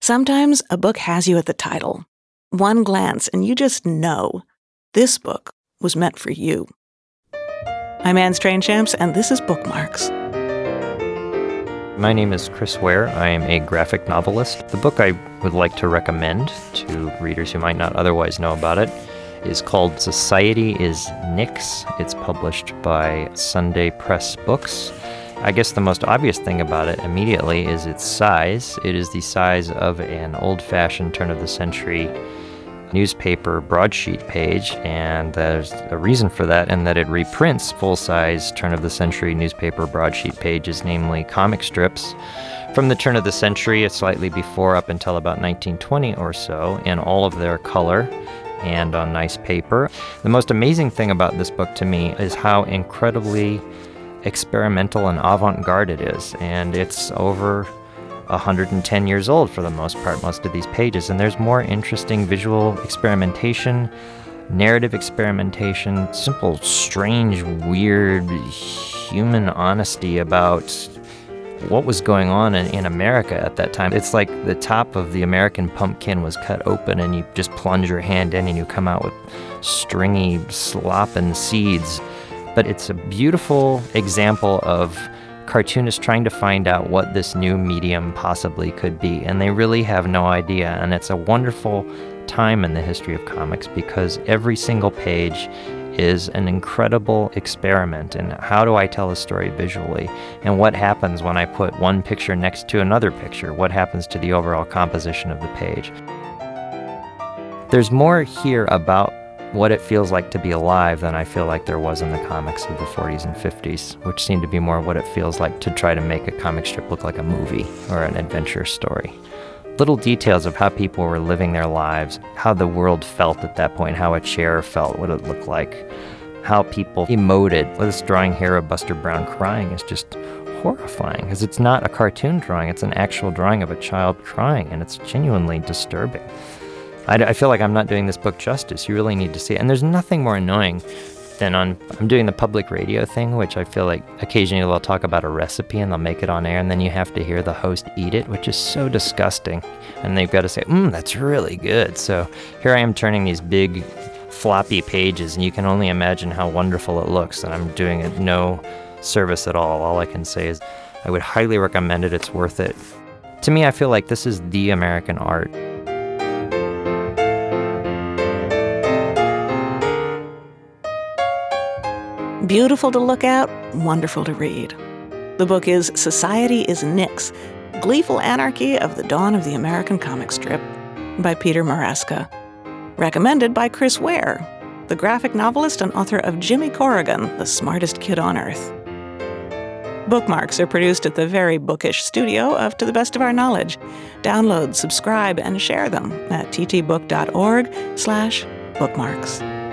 Sometimes a book has you at the title. One glance and you just know this book was meant for you. I'm Anne Strainchamps, and this is Bookmarks. My name is Chris Ware. I am a graphic novelist. The book I would like to recommend to readers who might not otherwise know about it is called Society is Nix. It's published by Sunday Press Books. I guess the most obvious thing about it immediately is its size. It is the size of an old-fashioned turn-of-the-century newspaper broadsheet page, and there's a reason for that in that it reprints full-size turn-of-the-century newspaper broadsheet pages, namely comic strips from the turn of the century, slightly before up until about 1920 or so, in all of their color and on nice paper. The most amazing thing about this book to me is how incredibly experimental and avant-garde it is, and it's over 110 years old for the most part, most of these pages, and there's more interesting visual experimentation, narrative experimentation, simple, strange, weird, human honesty about what was going on in America at that time. It's like the top of the American pumpkin was cut open and you just plunge your hand in and you come out with stringy, slopping seeds. But it's a beautiful example of cartoonists trying to find out what this new medium possibly could be, and they really have no idea. And it's a wonderful time in the history of comics because every single page is an incredible experiment in how do I tell a story visually, and what happens when I put one picture next to another picture, what happens to the overall composition of the page. There's more here about what it feels like to be alive than I feel like there was in the comics of the 40s and 50s, which seemed to be more what it feels like to try to make a comic strip look like a movie or an adventure story. Little details of how people were living their lives, how the world felt at that point, how a chair felt, what it looked like, how people emoted. This drawing here of Buster Brown crying is just horrifying because it's not a cartoon drawing, it's an actual drawing of a child crying, and it's genuinely disturbing. I feel like I'm not doing this book justice. You really need to see it. And there's nothing more annoying than I'm doing the public radio thing, which I feel like occasionally they'll talk about a recipe and they'll make it on air, and then you have to hear the host eat it, which is so disgusting. And they've got to say, that's really good. So here I am turning these big floppy pages, and you can only imagine how wonderful it looks, and I'm doing it no service at all. All I can say is I would highly recommend it. It's worth it. To me, I feel like this is the American art. Beautiful to look at, wonderful to read. The book is Society is Nix, Gleeful Anarchy of the Dawn of the American Comic Strip by Peter Maresca. Recommended by Chris Ware, the graphic novelist and author of Jimmy Corrigan, The Smartest Kid on Earth. Bookmarks are produced at the very bookish studio of To the Best of Our Knowledge. Download, subscribe, and share them at ttbook.org/bookmarks.